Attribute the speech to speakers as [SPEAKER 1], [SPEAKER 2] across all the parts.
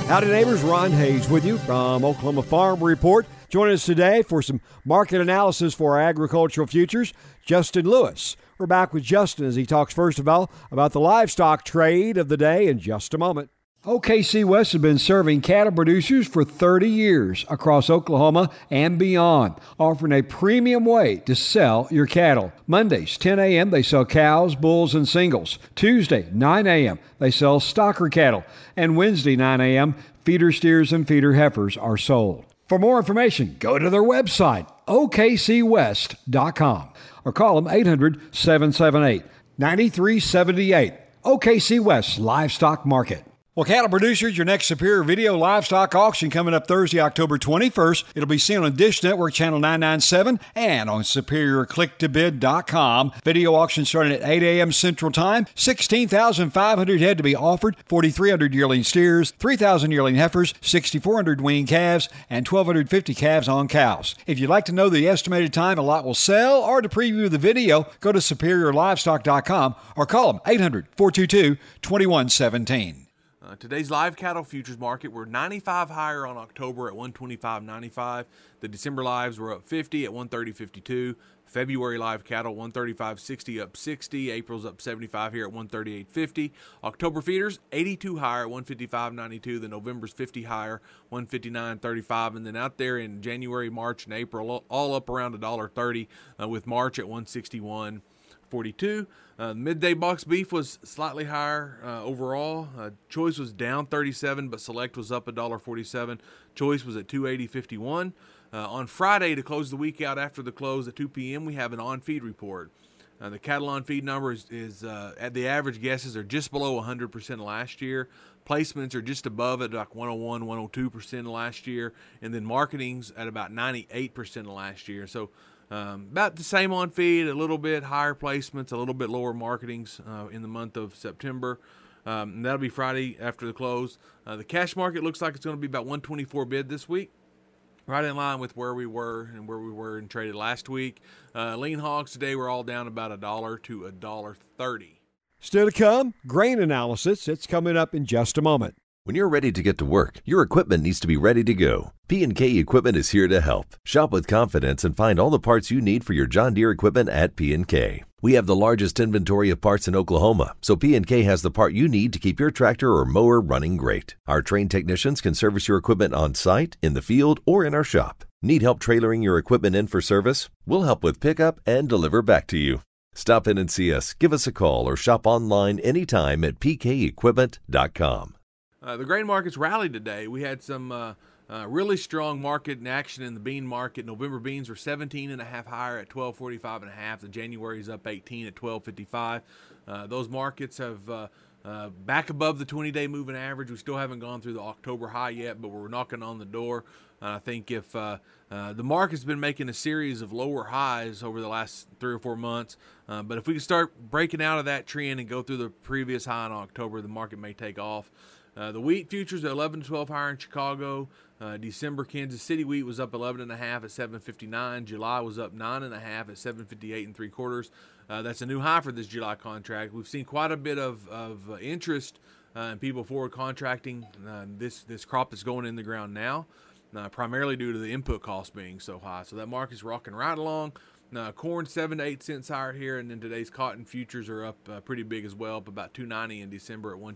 [SPEAKER 1] Howdy neighbors, Ron Hayes with you from Oklahoma Farm Report. Joining us today for some market analysis for our agricultural futures, Justin Lewis. We're back with Justin as he talks first of all about the livestock trade of the day in just a moment. OKC West has been serving cattle producers for 30 years across Oklahoma and beyond, offering a premium way to sell your cattle. Mondays, 10 a.m., they sell cows, bulls, and singles. Tuesday, 9 a.m., they sell stocker cattle. And Wednesday, 9 a.m., feeder steers and feeder heifers are sold. For more information, go to their website, okcwest.com, or call them 800-778-9378. OKC West Livestock Market. Well, cattle producers, your next Superior Video livestock auction coming up Thursday, October 21st. It'll be seen on Dish Network Channel 997 and on SuperiorClickToBid.com. Video auction starting at 8 a.m. Central Time. 16,500 head to be offered, 4,300 yearling steers, 3,000 yearling heifers, 6,400 weaned calves, and 1,250 calves on cows. If you'd like to know the estimated time a lot will sell or to preview the video, go to SuperiorLivestock.com or call them 800-422-2117.
[SPEAKER 2] Today's live cattle futures market were 95 higher on October at 125.95. The December lives were up 50 at 130.52. February live cattle 135.60 up 60. April's up 75 here at 138.50. October feeders 82 higher at 155.92. The November's 50 higher 159.35. And then out there in January, March, and April all up around $1.30 with March at 161.42. Midday box beef was slightly higher overall. Choice was down 37, but Select was up $1.47. Choice was at 280.51. On Friday, to close the week out after the close at 2 p.m., we have an on-feed report. The cattle on-feed number is at the average guesses are just below 100% last year. Placements are just above it, like 101, 102% last year. And then marketing's at about 98% last year. So about the same on feed, a little bit higher placements, a little bit lower marketings in the month of September. And that'll be Friday after the close. The cash market looks like it's going to be about 124 bid this week, right in line with where we were and traded last week. Lean hogs today were all down about $1 to $1.30.
[SPEAKER 1] Still to come, grain analysis. It's coming up in just a moment.
[SPEAKER 3] When you're ready to get to work, your equipment needs to be ready to go. P&K Equipment is here to help. Shop with confidence and find all the parts you need for your John Deere equipment at P&K. We have the largest inventory of parts in Oklahoma, so P&K has the part you need to keep your tractor or mower running great. Our trained technicians can service your equipment on site, in the field, or in our shop. Need help trailering your equipment in for service? We'll help with pickup and deliver back to you. Stop in and see us, give us a call, or shop online anytime at pkequipment.com.
[SPEAKER 2] The grain markets rallied today. We had some really strong market in action in the bean market. November beans were 17.5 higher at 12.45.5. The January's up 18 at 12.55. Those markets have back above the 20-day moving average. We still haven't gone through the October high yet, but we're knocking on the door. I think if the market's been making a series of lower highs over the last 3 or 4 months, but if we can start breaking out of that trend and go through the previous high in October, the market may take off. The wheat futures are 11 to 12 higher in Chicago. December Kansas City wheat was up 11.5 at 7.59. July was up 9.5 at 7.58 3/4. That's a new high for this July contract. We've seen quite a bit of interest in people forward contracting this crop that's going in the ground now, primarily due to the input costs being so high. So that market's rocking right along. Corn 7 to 8 cents higher here, and then today's cotton futures are up pretty big as well, up about $2.90 in December at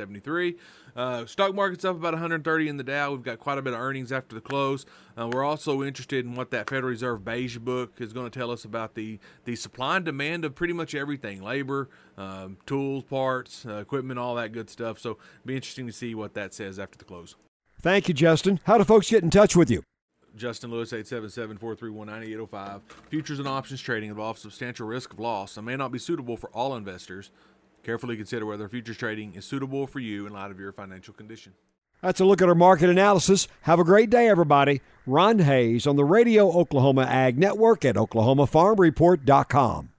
[SPEAKER 2] 110.73. Stock market's up about 130 in the Dow. We've got quite a bit of earnings after the close. We're also interested in what that Federal Reserve Beige Book is going to tell us about the supply and demand of pretty much everything: labor, tools, parts, equipment, all that good stuff. So it'll be interesting to see what that says after the close.
[SPEAKER 1] Thank you, Justin. How do folks get in touch with you?
[SPEAKER 2] Justin Lewis, 877-431-9805. Futures and options trading involves substantial risk of loss and may not be suitable for all investors. Carefully consider whether futures trading is suitable for you in light of your financial condition.
[SPEAKER 1] That's a look at our market analysis. Have a great day, everybody. Ron Hayes on the Radio Oklahoma Ag Network at OklahomaFarmReport.com.